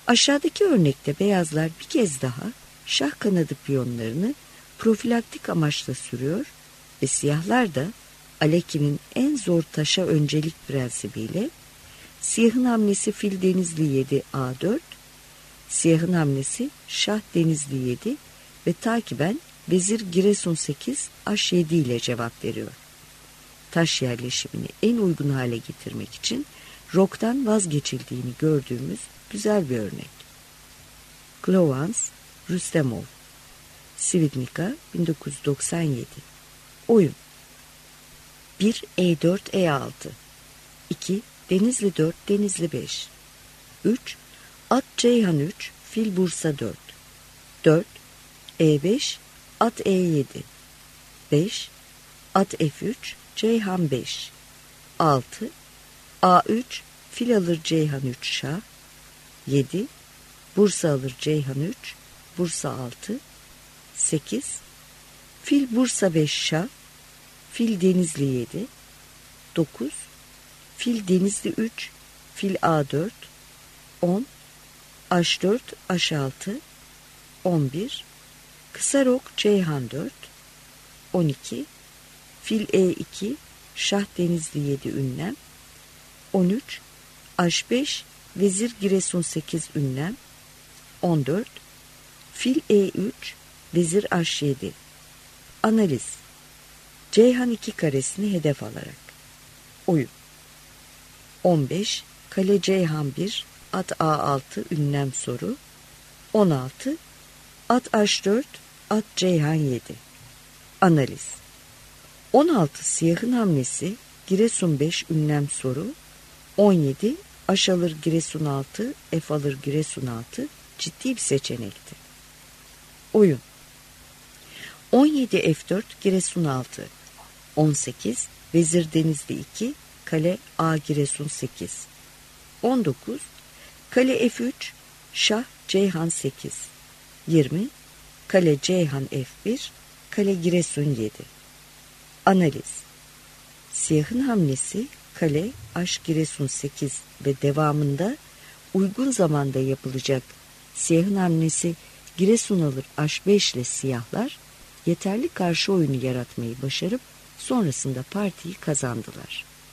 Aşağıdaki örnekte beyazlar bir kez daha şah kanadı piyonlarını profilaktik amaçla sürüyor ve siyahlar da Aleki'nin en zor taşa öncelik prensibiyle siyahın hamlesi fil denizli 7 A4, siyahın hamlesi şah denizli 7 ve takiben vezir Giresun 8 H7 ile cevap veriyor. Taş yerleşimini en uygun hale getirmek için roktan vazgeçildiğini gördüğümüz güzel bir örnek. Glovans, Rüstemov, Svidnika 1997. Oyun 1 E4 E6, 2 Denizli 4 Denizli 5, 3 At Ceyhan 3 Fil Bursa 4, 4 E5 At E7, 5 At F3 Ceyhan 5, 6 A3 Fil alır Ceyhan 3 Şah, 7 Bursa alır Ceyhan 3 Bursa 6, 8 Fil Bursa 5 Şah, Fil Denizli 7, 9 Fil Denizli 3 Fil A4, 10 H4 H6, 11 Kısa rok Ceyhan 4, 12 Fil E2 Şah Denizli 7 ünlem, 13 H5 Vezir Giresun 8 ünlem, 14 Fil E3 Vezir H7. Analiz. Ceyhan 2 karesini hedef alarak. Oyun 15 Kale Ceyhan 1 At A6 ünlem soru, 16 At H4 At Ceyhan 7. Analiz. 16 siyahın hamlesi Giresun 5 ünlem soru, 17 H alır Giresun 6 F alır Giresun 6 ciddi bir seçenekti. Oyun 17 F4 Giresun 6, 18 Vezir Denizli 2 Kale A Giresun 8, 19 Kale F3 Şah Ceyhan 8, 20 Kale Ceyhan F1 Kale Giresun 7. Analiz. Siyahın hamlesi Kale H Giresun 8 ve devamında uygun zamanda yapılacak siyahın hamlesi Giresun alır H5 ile siyahlar yeterli karşı oyunu yaratmayı başarıp sonrasında partiyi kazandılar.